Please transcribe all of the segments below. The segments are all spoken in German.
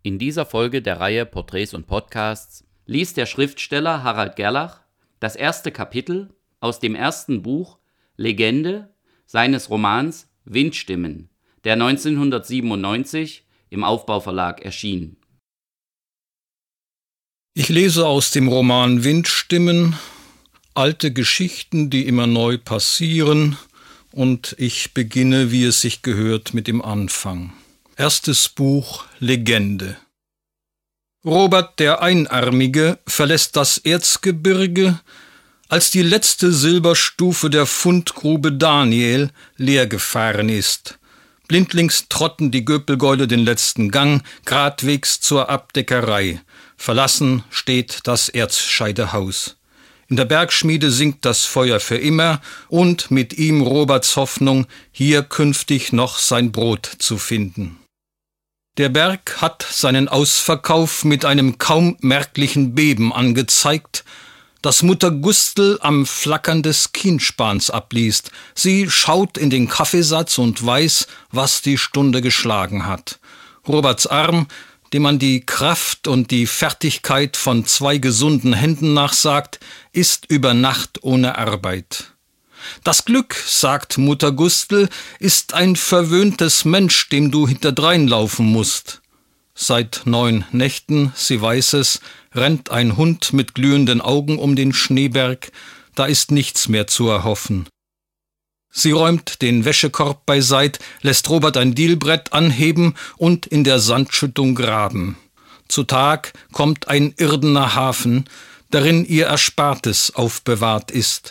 In dieser Folge der Reihe Porträts und Podcasts liest der Schriftsteller Harald Gerlach das erste Kapitel aus dem ersten Buch Legende seines Romans Windstimmen, der 1997 im Aufbau-Verlag erschien. Ich lese aus dem Roman Windstimmen alte Geschichten, die immer neu passieren, und ich beginne, wie es sich gehört, mit dem Anfang. Erstes Buch Legende. Robert der Einarmige verlässt das Erzgebirge, als die letzte Silberstufe der Fundgrube Daniel leer gefahren ist. Blindlings trotten die Göpelgäule den letzten Gang, gradwegs zur Abdeckerei. Verlassen steht das Erzscheidehaus. In der Bergschmiede sinkt das Feuer für immer und mit ihm Roberts Hoffnung, hier künftig noch sein Brot zu finden. Der Berg hat seinen Ausverkauf mit einem kaum merklichen Beben angezeigt, das Mutter Gustl am Flackern des Kienspans abliest. Sie schaut in den Kaffeesatz und weiß, was die Stunde geschlagen hat. Roberts Arm, dem man die Kraft und die Fertigkeit von 2 gesunden Händen nachsagt, ist über Nacht ohne Arbeit. Das Glück, sagt Mutter Gustl, ist ein verwöhntes Mensch, dem du hinterdrein laufen musst. Seit 9 Nächten, sie weiß es, rennt ein Hund mit glühenden Augen um den Schneeberg, da ist nichts mehr zu erhoffen. Sie räumt den Wäschekorb beiseit, lässt Robert ein Dielbrett anheben und in der Sandschüttung graben. Zu Tag kommt ein irdener Hafen, darin ihr Erspartes aufbewahrt ist.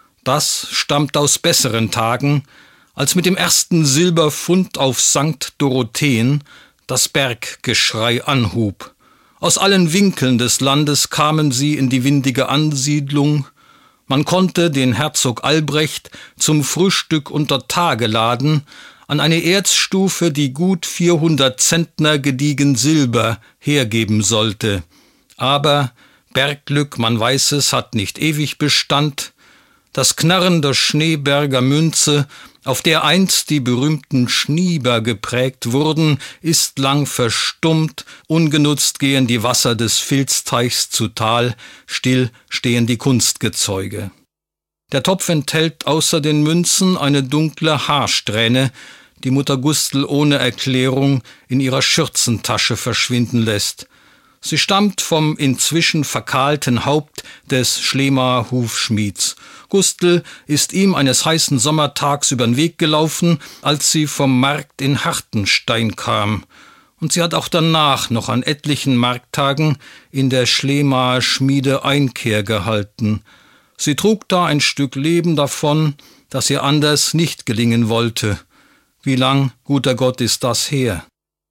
Das stammt aus besseren Tagen, als mit dem ersten Silberfund auf St. Dorotheen das Berggeschrei anhub. Aus allen Winkeln des Landes kamen sie in die windige Ansiedlung. Man konnte den Herzog Albrecht zum Frühstück unter Tage laden, an eine Erzstufe, die gut 400 Zentner gediegen Silber hergeben sollte. Aber Bergglück, man weiß es, hat nicht ewig Bestand. Das Knarren der Schneeberger Münze, auf der einst die berühmten Schnieber geprägt wurden, ist lang verstummt, ungenutzt gehen die Wasser des Filzteichs zu Tal, still stehen die Kunstgezeuge. Der Topf enthält außer den Münzen eine dunkle Haarsträhne, die Mutter Gustl ohne Erklärung in ihrer Schürzentasche verschwinden lässt. Sie stammt vom inzwischen verkahlten Haupt des Schlemaer Hufschmieds. Gustl ist ihm eines heißen Sommertags übern Weg gelaufen, als sie vom Markt in Hartenstein kam. Und sie hat auch danach noch an etlichen Markttagen in der Schlemaer Schmiede Einkehr gehalten. Sie trug da ein Stück Leben davon, das ihr anders nicht gelingen wollte. Wie lang, guter Gott, ist das her?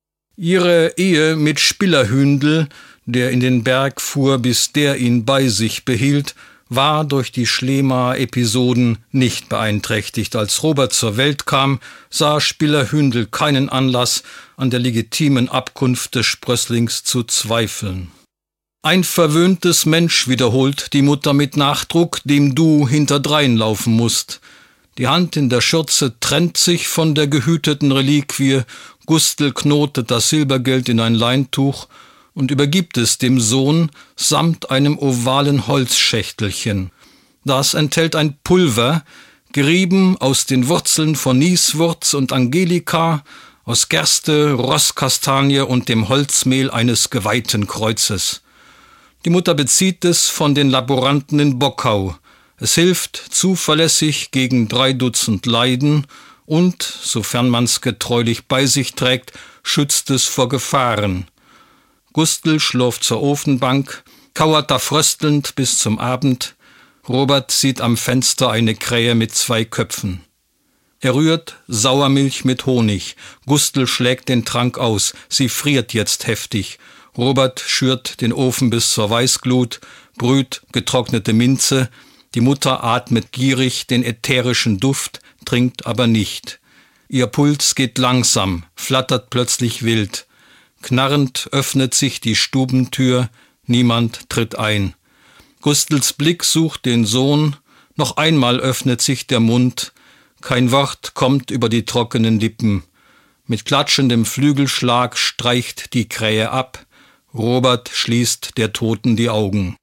Ihre Ehe mit Spillerhündel, der in den Berg fuhr, bis der ihn bei sich behielt, war durch die Schlemaer-Episoden nicht beeinträchtigt. Als Robert zur Welt kam, sah Spillerhündel keinen Anlass, an der legitimen Abkunft des Sprösslings zu zweifeln. Ein verwöhntes Mensch, wiederholt die Mutter mit Nachdruck, dem du hinterdrein laufen musst. Die Hand in der Schürze trennt sich von der gehüteten Reliquie, Gustl knotet das Silbergeld in ein Leintuch und übergibt es dem Sohn samt einem ovalen Holzschächtelchen. Das enthält ein Pulver, gerieben aus den Wurzeln von Nieswurz und Angelika, aus Gerste, Rosskastanie und dem Holzmehl eines geweihten Kreuzes. Die Mutter bezieht es von den Laboranten in Bockau. Es hilft zuverlässig gegen 3 Dutzend Leiden und, sofern man's getreulich bei sich trägt, schützt es vor Gefahren. Gustl schlurft zur Ofenbank, kauert da fröstelnd bis zum Abend. Robert sieht am Fenster eine Krähe mit 2 Köpfen. Er rührt Sauermilch mit Honig. Gustl schlägt den Trank aus. Sie friert jetzt heftig. Robert schürt den Ofen bis zur Weißglut, brüht getrocknete Minze. Die Mutter atmet gierig den ätherischen Duft, trinkt aber nicht. Ihr Puls geht langsam, flattert plötzlich wild. Knarrend öffnet sich die Stubentür, niemand tritt ein. Gustls Blick sucht den Sohn, noch einmal öffnet sich der Mund, kein Wort kommt über die trockenen Lippen. Mit klatschendem Flügelschlag streicht die Krähe ab. Robert schließt der Toten die Augen.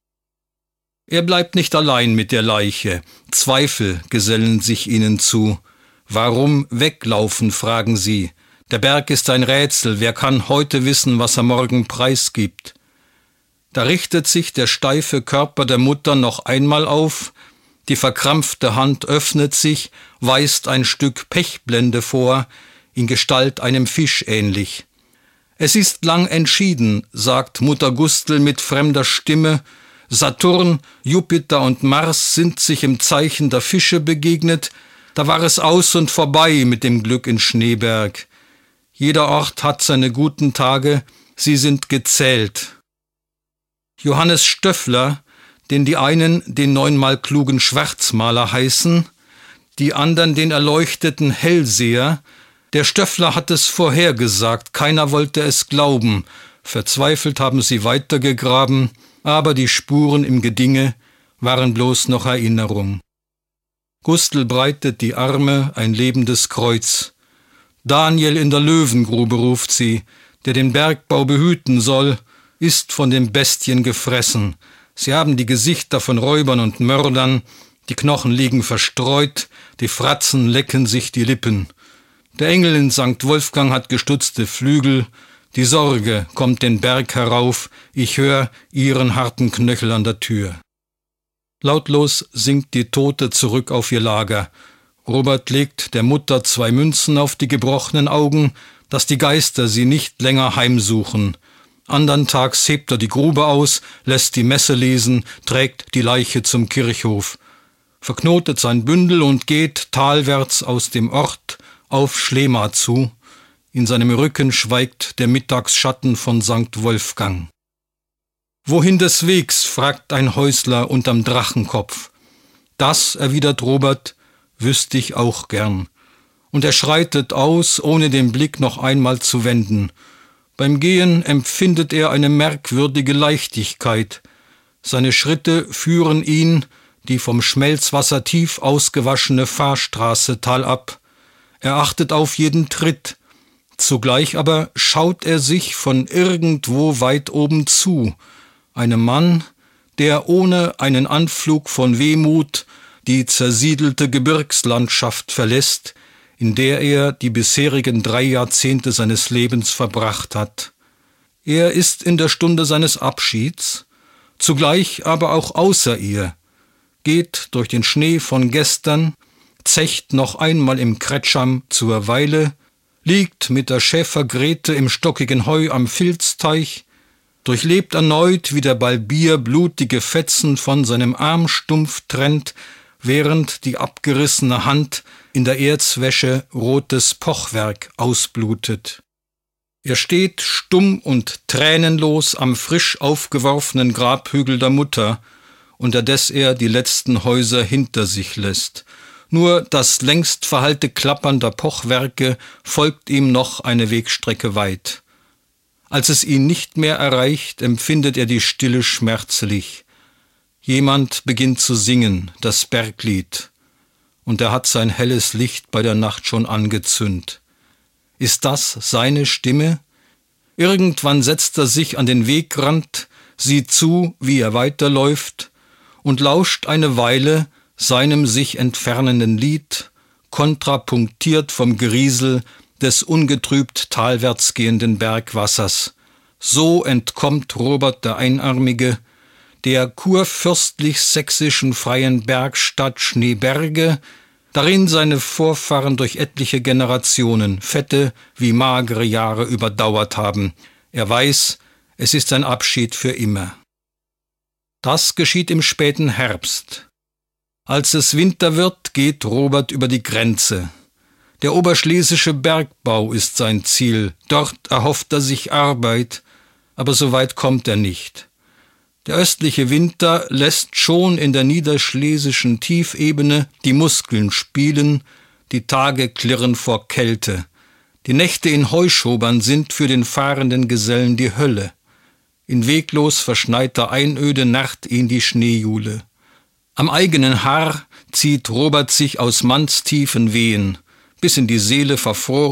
Er bleibt nicht allein mit der Leiche. Zweifel gesellen sich ihnen zu. Warum weglaufen, fragen sie. Der Berg ist ein Rätsel. Wer kann heute wissen, was er morgen preisgibt? Da richtet sich der steife Körper der Mutter noch einmal auf. Die verkrampfte Hand öffnet sich, weist ein Stück Pechblende vor, in Gestalt einem Fisch ähnlich. Es ist lang entschieden, sagt Mutter Gustl mit fremder Stimme. Saturn, Jupiter und Mars sind sich im Zeichen der Fische begegnet. Da war es aus und vorbei mit dem Glück in Schneeberg. Jeder Ort hat seine guten Tage, sie sind gezählt. Johannes Stöffler, den die einen den 9-mal klugen Schwarzmaler heißen, die anderen den erleuchteten Hellseher, der Stöffler hat es vorhergesagt, keiner wollte es glauben, verzweifelt haben sie weitergegraben, aber die Spuren im Gedinge waren bloß noch Erinnerung. Gustl breitet die Arme, ein lebendes Kreuz. Daniel in der Löwengrube ruft sie, der den Bergbau behüten soll, ist von den Bestien gefressen. Sie haben die Gesichter von Räubern und Mördern, die Knochen liegen verstreut, die Fratzen lecken sich die Lippen. Der Engel in St. Wolfgang hat gestutzte Flügel, die Sorge kommt den Berg herauf, ich hör ihren harten Knöchel an der Tür. Lautlos sinkt die Tote zurück auf ihr Lager. Robert legt der Mutter 2 Münzen auf die gebrochenen Augen, dass die Geister sie nicht länger heimsuchen. Andern Tags hebt er die Grube aus, lässt die Messe lesen, trägt die Leiche zum Kirchhof, verknotet sein Bündel und geht talwärts aus dem Ort auf Schlema zu. In seinem Rücken schweigt der Mittagsschatten von St. Wolfgang. »Wohin des Wegs?« fragt ein Häusler unterm Drachenkopf. »Das«, erwidert Robert, »wüsst ich auch gern.« Und er schreitet aus, ohne den Blick noch einmal zu wenden. Beim Gehen empfindet er eine merkwürdige Leichtigkeit. Seine Schritte führen ihn die vom Schmelzwasser tief ausgewaschene Fahrstraße talab. Er achtet auf jeden Tritt. Zugleich aber schaut er sich von irgendwo weit oben zu. Einem Mann, der ohne einen Anflug von Wehmut die zersiedelte Gebirgslandschaft verlässt, in der er die bisherigen 3 Jahrzehnte seines Lebens verbracht hat. Er ist in der Stunde seines Abschieds, zugleich aber auch außer ihr, geht durch den Schnee von gestern, zecht noch einmal im Kretscham zur Weile, liegt mit der Schäfer Grete im stockigen Heu am Filzteich, durchlebt erneut, wie der Balbier blutige Fetzen von seinem Armstumpf trennt, während die abgerissene Hand in der Erzwäsche rotes Pochwerk ausblutet. Er steht stumm und tränenlos am frisch aufgeworfenen Grabhügel der Mutter, unterdes er die letzten Häuser hinter sich lässt. Nur das längst verhallte Klappern der Pochwerke folgt ihm noch eine Wegstrecke weit. Als es ihn nicht mehr erreicht, empfindet er die Stille schmerzlich. Jemand beginnt zu singen, das Berglied, und er hat sein helles Licht bei der Nacht schon angezündet. Ist das seine Stimme? Irgendwann setzt er sich an den Wegrand, sieht zu, wie er weiterläuft, und lauscht eine Weile seinem sich entfernenden Lied, kontrapunktiert vom Geriesel des ungetrübt talwärts gehenden Bergwassers. So entkommt Robert der Einarmige der kurfürstlich-sächsischen freien Bergstadt Schneeberge, darin seine Vorfahren durch etliche Generationen fette wie magere Jahre überdauert haben. Er weiß, es ist ein Abschied für immer. Das geschieht im späten Herbst. Als es Winter wird, geht Robert über die Grenze. Der oberschlesische Bergbau ist sein Ziel. Dort erhofft er sich Arbeit, aber so weit kommt er nicht. Der östliche Winter lässt schon in der niederschlesischen Tiefebene die Muskeln spielen, die Tage klirren vor Kälte. Die Nächte in Heuschobern sind für den fahrenden Gesellen die Hölle. In weglos verschneiter Einöde narrt ihn die Schneejule. Am eigenen Haar zieht Robert sich aus mannstiefen Wehen, bis in die Seele verfroren,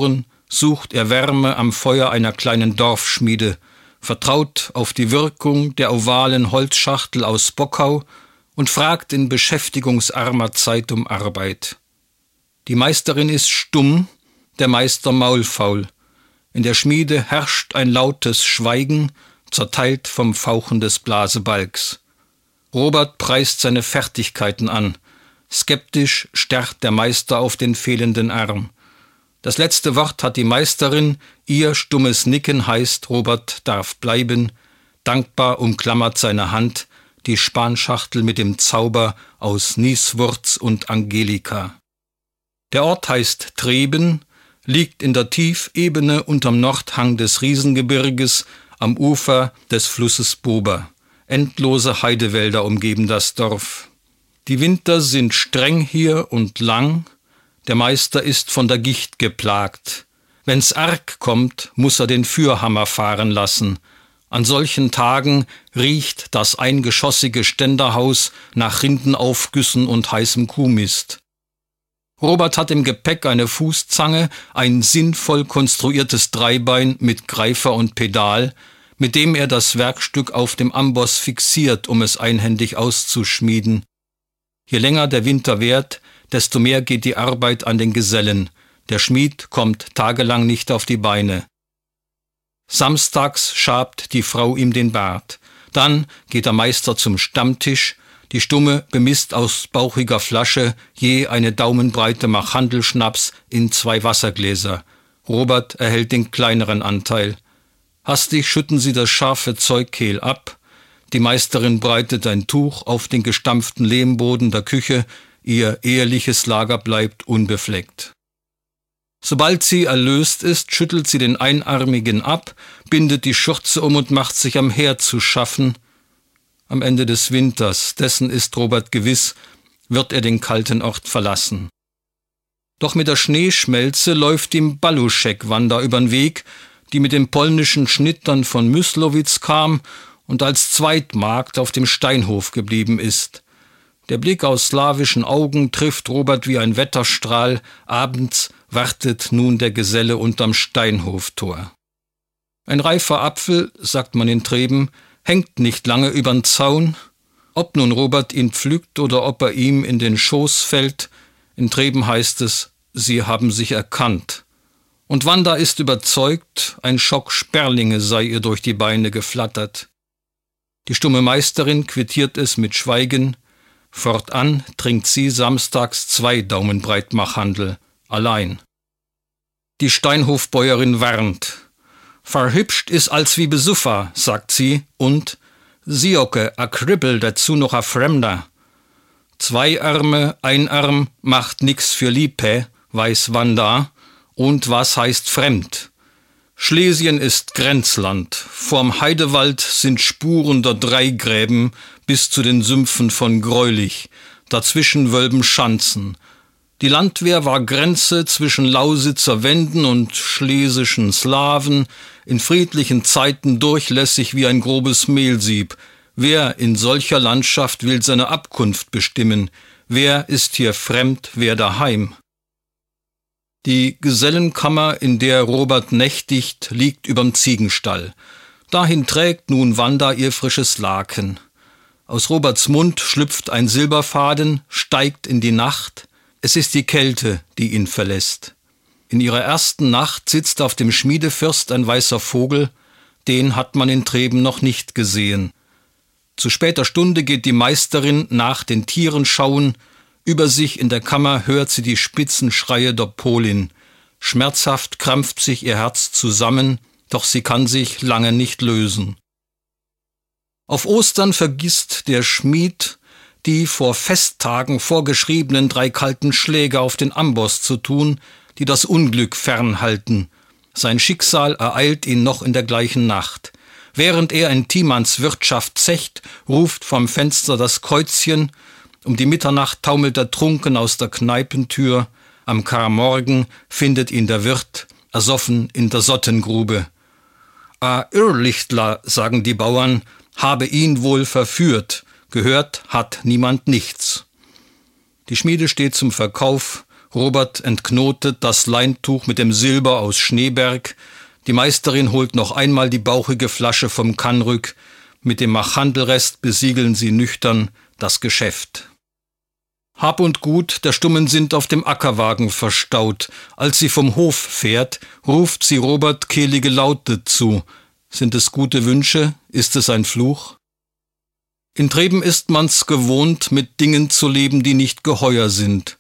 sucht er Wärme am Feuer einer kleinen Dorfschmiede, vertraut auf die Wirkung der ovalen Holzschachtel aus Bockau und fragt in beschäftigungsarmer Zeit um Arbeit. Die Meisterin ist stumm, der Meister maulfaul. In der Schmiede herrscht ein lautes Schweigen, zerteilt vom Fauchen des Blasebalgs. Robert preist seine Fertigkeiten an. Skeptisch starrt der Meister auf den fehlenden Arm. Das letzte Wort hat die Meisterin, ihr stummes Nicken heißt, Robert darf bleiben. Dankbar umklammert seine Hand die Spanschachtel mit dem Zauber aus Nieswurz und Angelika. Der Ort heißt Treben, liegt in der Tiefebene unterm Nordhang des Riesengebirges am Ufer des Flusses Bober. Endlose Heidewälder umgeben das Dorf. Die Winter sind streng hier und lang. Der Meister ist von der Gicht geplagt. Wenn's arg kommt, muss er den Fürhammer fahren lassen. An solchen Tagen riecht das eingeschossige Ständerhaus nach Rindenaufgüssen und heißem Kuhmist. Robert hat im Gepäck eine Fußzange, ein sinnvoll konstruiertes Dreibein mit Greifer und Pedal, mit dem er das Werkstück auf dem Amboss fixiert, um es einhändig auszuschmieden. Je länger der Winter währt, desto mehr geht die Arbeit an den Gesellen. Der Schmied kommt tagelang nicht auf die Beine. Samstags schabt die Frau ihm den Bart. Dann geht der Meister zum Stammtisch. Die Stumme bemisst aus bauchiger Flasche je eine Daumenbreite Machandelschnaps in 2 Wassergläser. Robert erhält den kleineren Anteil. Hastig schütten sie das scharfe Zeugkehl ab. Die Meisterin breitet ein Tuch auf den gestampften Lehmboden der Küche. Ihr eheliches Lager bleibt unbefleckt. Sobald sie erlöst ist, schüttelt sie den Einarmigen ab, bindet die Schürze um und macht sich am Herd zu schaffen. Am Ende des Winters, dessen ist Robert gewiss, wird er den kalten Ort verlassen. Doch mit der Schneeschmelze läuft ihm Baluschek-Wanda übern Weg, die mit den polnischen Schnittern von Myslowitz kam und als Zweitmagd auf dem Steinhof geblieben ist. Der Blick aus slawischen Augen trifft Robert wie ein Wetterstrahl. Abends wartet nun der Geselle unterm Steinhoftor. Ein reifer Apfel, sagt man in Treben, hängt nicht lange übern Zaun. Ob nun Robert ihn pflückt oder ob er ihm in den Schoß fällt, in Treben heißt es, sie haben sich erkannt. Und Wanda ist überzeugt, ein Schock Sperlinge sei ihr durch die Beine geflattert. Die stumme Meisterin quittiert es mit Schweigen. Fortan trinkt sie samstags 2 Daumenbreit Machandel, allein. Die Steinhofbäuerin warnt. Verhübscht is als wie Besuffa, sagt sie, und Sioke, a Kribbel, dazu noch a Fremder. 2 Arme, ein Arm macht nix für Liebe, weiß Wanda. Und was heißt fremd? Schlesien ist Grenzland. Vorm Heidewald sind Spuren der 3 Gräben bis zu den Sümpfen von Greulich. Dazwischen wölben Schanzen. Die Landwehr war Grenze zwischen Lausitzer Wenden und schlesischen Slawen, in friedlichen Zeiten durchlässig wie ein grobes Mehlsieb. Wer in solcher Landschaft will seine Abkunft bestimmen? Wer ist hier fremd, wer daheim? Die Gesellenkammer, in der Robert nächtigt, liegt überm Ziegenstall. Dahin trägt nun Wanda ihr frisches Laken. Aus Roberts Mund schlüpft ein Silberfaden, steigt in die Nacht. Es ist die Kälte, die ihn verlässt. In ihrer ersten Nacht sitzt auf dem Schmiedefirst ein weißer Vogel, den hat man in Treben noch nicht gesehen. Zu später Stunde geht die Meisterin nach den Tieren schauen. Über sich in der Kammer hört sie die spitzen Schreie der Polin. Schmerzhaft krampft sich ihr Herz zusammen, doch sie kann sich lange nicht lösen. Auf Ostern vergisst der Schmied, die vor Festtagen vorgeschriebenen 3 kalten Schläge auf den Amboss zu tun, die das Unglück fernhalten. Sein Schicksal ereilt ihn noch in der gleichen Nacht. Während er in Thiemanns Wirtschaft zecht, ruft vom Fenster das Käuzchen. Um die Mitternacht taumelt er trunken aus der Kneipentür. Am Karmorgen findet ihn der Wirt, ersoffen in der Sottengrube. A Irrlichtler, sagen die Bauern, habe ihn wohl verführt. Gehört hat niemand nichts. Die Schmiede steht zum Verkauf. Robert entknotet das Leintuch mit dem Silber aus Schneeberg. Die Meisterin holt noch einmal die bauchige Flasche vom Kannrück. Mit dem Machandelrest besiegeln sie nüchtern das Geschäft. Hab und Gut der Stummen sind auf dem Ackerwagen verstaut. Als sie vom Hof fährt, ruft sie Robert kehlige Laute zu. Sind es gute Wünsche? Ist es ein Fluch? In Treben ist man's gewohnt, mit Dingen zu leben, die nicht geheuer sind.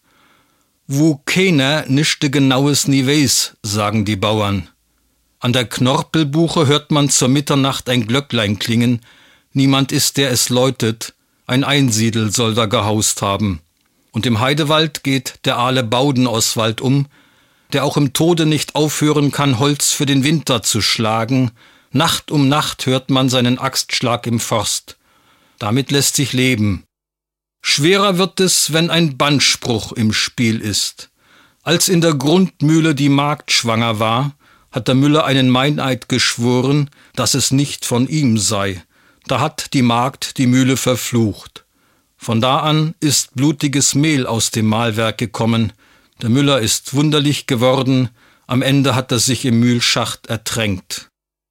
Wo keiner nischte Genaues nie weiß, sagen die Bauern. An der Knorpelbuche hört man zur Mitternacht ein Glöcklein klingen. Niemand ist, der es läutet. Ein Einsiedel soll da gehaust haben. Und im Heidewald geht der ahle Baudenoswald der auch im Tode nicht aufhören kann, Holz für den Winter zu schlagen. Nacht um Nacht hört man seinen Axtschlag im Forst. Damit lässt sich leben. Schwerer wird es, wenn ein Bannspruch im Spiel ist. Als in der Grundmühle die Magd schwanger war, hat der Müller einen Meineid geschworen, dass es nicht von ihm sei. Da hat die Magd die Mühle verflucht. Von da an ist blutiges Mehl aus dem Mahlwerk gekommen. Der Müller ist wunderlich geworden, am Ende hat er sich im Mühlschacht ertränkt.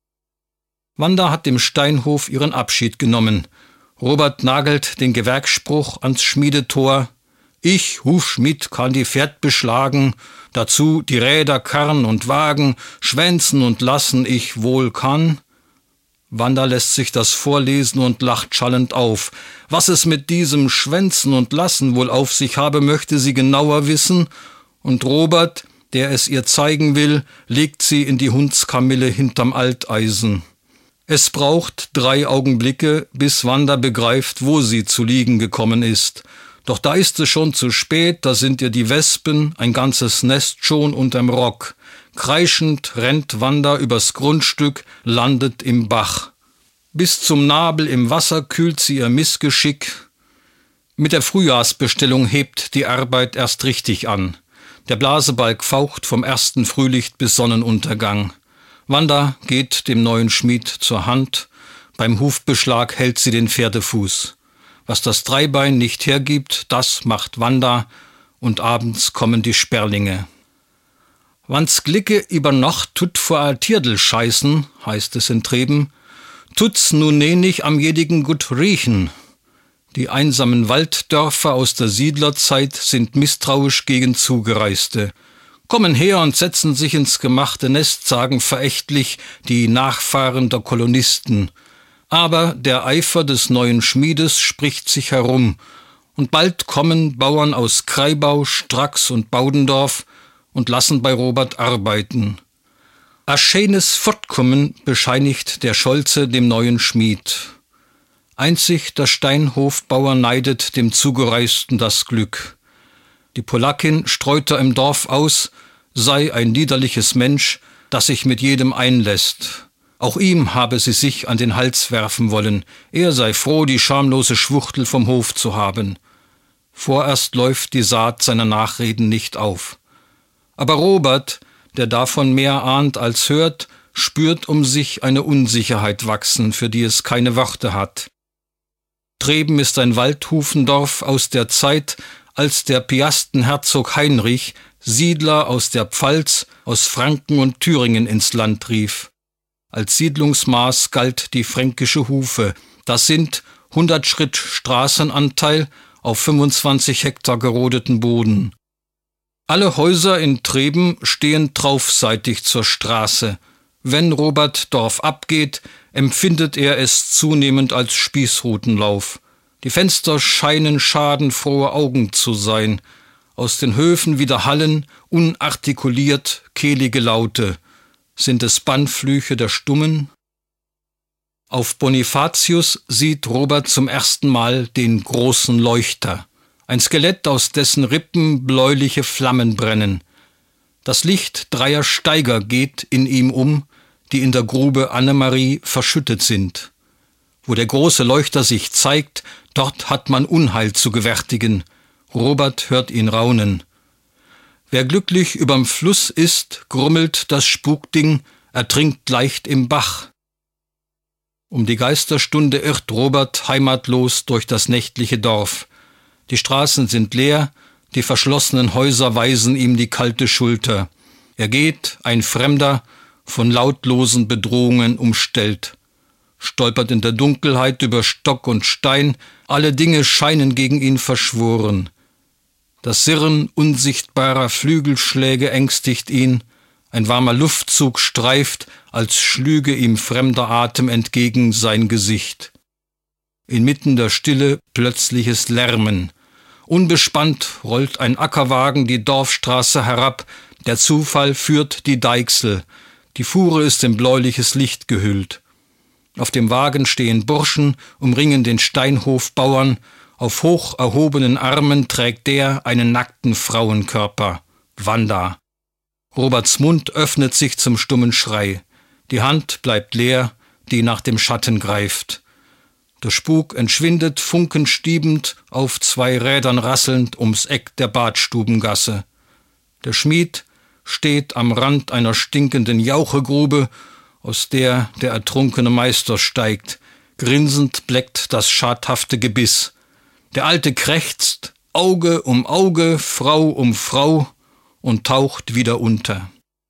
Wanda hat im Steinhof ihren Abschied genommen. Robert nagelt den Gewerksspruch ans Schmiedetor. Ich, Hufschmied, kann die Pferd beschlagen, dazu die Räder, Karren und Wagen, schwänzen und lassen ich wohl kann. Wanda lässt sich das vorlesen und lacht schallend auf. Was es mit diesem Schwänzen und Lassen wohl auf sich habe, möchte sie genauer wissen, und Robert, der es ihr zeigen will, legt sie in die Hundskamille hinterm Alteisen. Es braucht 3 Augenblicke, bis Wanda begreift, wo sie zu liegen gekommen ist. Doch da ist es schon zu spät, da sind ihr die Wespen, ein ganzes Nest schon unterm Rock. Kreischend rennt Wanda übers Grundstück, landet im Bach. Bis zum Nabel im Wasser kühlt sie ihr Missgeschick. Mit der Frühjahrsbestellung hebt die Arbeit erst richtig an. Der Blasebalg faucht vom ersten Frühlicht bis Sonnenuntergang. Wanda geht dem neuen Schmied zur Hand. Beim Hufbeschlag hält sie den Pferdefuß. Was das Dreibein nicht hergibt, das macht Wanda, und abends kommen die Sperlinge. Wann's Glicke über Nacht tut vor a Tierdl scheißen, heißt es in Treben, tut's nun nicht am jedigen gut riechen. Die einsamen Walddörfer aus der Siedlerzeit sind misstrauisch gegen Zugereiste. Kommen her und setzen sich ins gemachte Nest, sagen verächtlich die Nachfahren der Kolonisten. Aber der Eifer des neuen Schmiedes spricht sich herum, und bald kommen Bauern aus Kreibau, Strax und Baudendorf und lassen bei Robert arbeiten. A schönes Fortkommen bescheinigt der Scholze dem neuen Schmied. Einzig der Steinhofbauer neidet dem Zugereisten das Glück. Die Polakin streut er im Dorf aus, sei ein liederliches Mensch, das sich mit jedem einlässt. Auch ihm habe sie sich an den Hals werfen wollen, er sei froh, die schamlose Schwuchtel vom Hof zu haben. Vorerst läuft die Saat seiner Nachreden nicht auf. Aber Robert, der davon mehr ahnt als hört, spürt um sich eine Unsicherheit wachsen, für die es keine Worte hat. Treben ist ein Waldhufendorf aus der Zeit, als der Piastenherzog Heinrich Siedler aus der Pfalz, aus Franken und Thüringen ins Land rief. Als Siedlungsmaß galt die fränkische Hufe. Das sind 100 Schritt Straßenanteil auf 25 Hektar gerodeten Boden. Alle Häuser in Treben stehen traufseitig zur Straße. Wenn Robert Dorf abgeht, empfindet er es zunehmend als Spießrutenlauf. Die Fenster scheinen schadenfrohe Augen zu sein. Aus den Höfen widerhallen, unartikuliert, kehlige Laute. Sind es Bannflüche der Stummen? Auf Bonifatius sieht Robert zum ersten Mal den großen Leuchter. Ein Skelett, aus dessen Rippen bläuliche Flammen brennen. Das Licht 3 Steiger geht in ihm die in der Grube Annemarie verschüttet sind. Wo der große Leuchter sich zeigt, dort hat man Unheil zu gewärtigen. Robert hört ihn raunen. Wer glücklich überm Fluss ist, grummelt das Spukding, ertrinkt leicht im Bach. Um die Geisterstunde irrt Robert heimatlos durch das nächtliche Dorf. Die Straßen sind leer, die verschlossenen Häuser weisen ihm die kalte Schulter. Er geht, ein Fremder, von lautlosen Bedrohungen umstellt, stolpert in der Dunkelheit über Stock und Stein, alle Dinge scheinen gegen ihn verschworen. Das Sirren unsichtbarer Flügelschläge ängstigt ihn, ein warmer Luftzug streift, als schlüge ihm fremder Atem entgegen sein Gesicht. Inmitten der Stille plötzliches Lärmen. Unbespannt rollt ein Ackerwagen die Dorfstraße herab, der Zufall führt die Deichsel, die Fuhre ist in bläuliches Licht gehüllt. Auf dem Wagen stehen Burschen, umringen den Steinhofbauern, auf hoch erhobenen Armen trägt der einen nackten Frauenkörper, Wanda. Roberts Mund öffnet sich zum stummen Schrei, die Hand bleibt leer, die nach dem Schatten greift. Der Spuk entschwindet funkenstiebend, auf 2 Rädern rasselnd ums Eck der Badstubengasse. Der Schmied steht am Rand einer stinkenden Jauchegrube, aus der der ertrunkene Meister steigt. Grinsend bleckt das schadhafte Gebiss. Der Alte krächzt, Auge um Auge, Frau um Frau, und taucht wieder unter.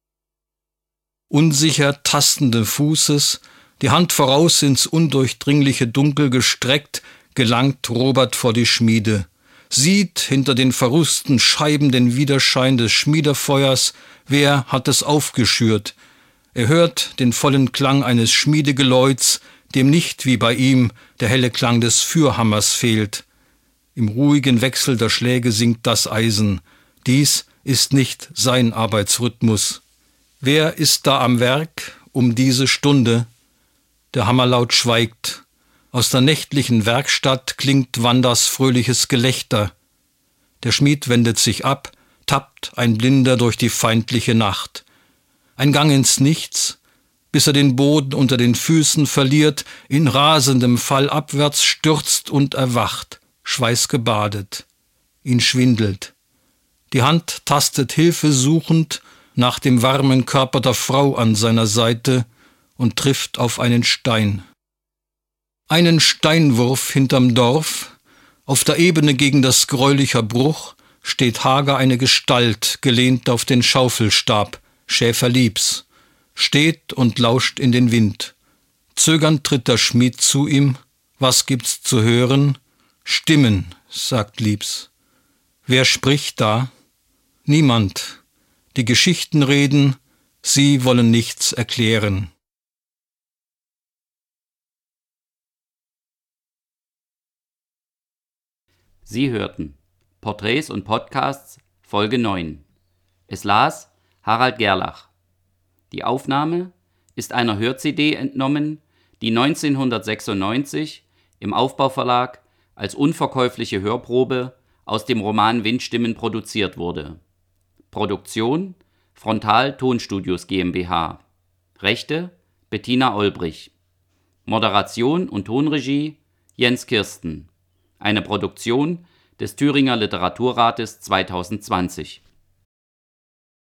Unsicher tastenden Fußes, die Hand voraus ins undurchdringliche Dunkel gestreckt, gelangt Robert vor die Schmiede, sieht hinter den verrußten Scheiben den Widerschein des Schmiedefeuers, wer hat es aufgeschürt. Er hört den vollen Klang eines Schmiedegeläuts, dem nicht wie bei ihm der helle Klang des Fürhammers fehlt. Im ruhigen Wechsel der Schläge sinkt das Eisen. Dies ist nicht sein Arbeitsrhythmus. Wer ist da am Werk um diese Stunde? Der Hammerlaut schweigt. Aus der nächtlichen Werkstatt klingt Wandas fröhliches Gelächter. Der Schmied wendet sich ab, tappt ein Blinder durch die feindliche Nacht. Ein Gang ins Nichts, bis er den Boden unter den Füßen verliert, in rasendem Fall abwärts stürzt und erwacht, schweißgebadet. Ihn schwindelt. Die Hand tastet hilfesuchend nach dem warmen Körper der Frau an seiner Seite und trifft auf einen Stein. Einen Steinwurf hinterm Dorf, auf der Ebene gegen das Gräulicher Bruch, steht hager eine Gestalt, gelehnt auf den Schaufelstab, Schäfer Liebs, steht und lauscht in den Wind. Zögernd tritt der Schmied zu ihm. Was gibt's zu hören? Stimmen, sagt Liebs. Wer spricht da? Niemand. Die Geschichten reden, sie wollen nichts erklären. Sie hörten Porträts und Podcasts Folge 9. Es las Harald Gerlach. Die Aufnahme ist einer Hör-CD entnommen, die 1996 im Aufbauverlag als unverkäufliche Hörprobe aus dem Roman Windstimmen produziert wurde. Produktion Frontal Tonstudios GmbH. Rechte Bettina Olbrich. Moderation und Tonregie Jens Kirsten. Eine Produktion des Thüringer Literaturrates 2020.